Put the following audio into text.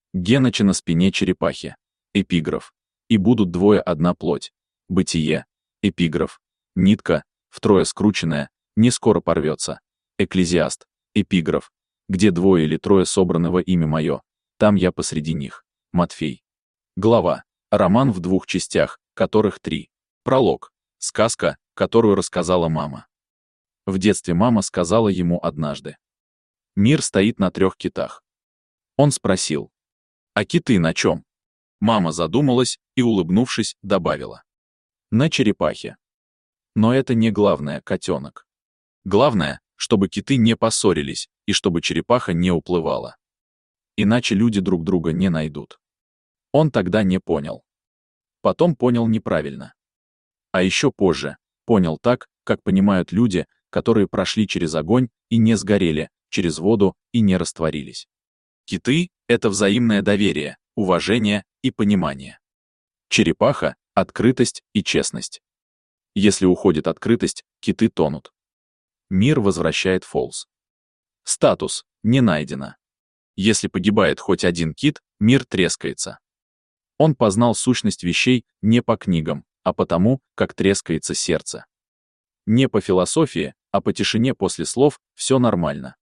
Геночи на спине черепахи. Эпиграф. И будут двое одна плоть. Бытие. Эпиграф. Нитка, втрое скрученная, не скоро порвется. Экклезиаст. Эпиграф. Где двое или трое собраны во имя мое, там я посреди них. Матфей. Глава. Роман в двух частях, которых 3. Пролог. Сказка, которую рассказала мама. В детстве мама сказала ему однажды. Мир стоит на 3 китах. Он спросил. А киты на чем? Мама задумалась и, улыбнувшись, добавила. На черепахе. Но это не главное, котенок. Главное, чтобы киты не поссорились и чтобы черепаха не уплывала. Иначе люди друг друга не найдут. Он тогда не понял. Потом понял неправильно. А еще позже понял так, как понимают люди, которые прошли через огонь и не сгорели, через воду и не растворились. Киты — это взаимное доверие, уважение и понимание. Черепаха — открытость и честность. Если уходит открытость, киты тонут. Мир возвращает фолс. Статус не найдено. Если погибает хоть один кит, мир трескается. Он познал сущность вещей не по книгам, а по тому, как трескается сердце. Не по философии, а по тишине после слов «все нормально».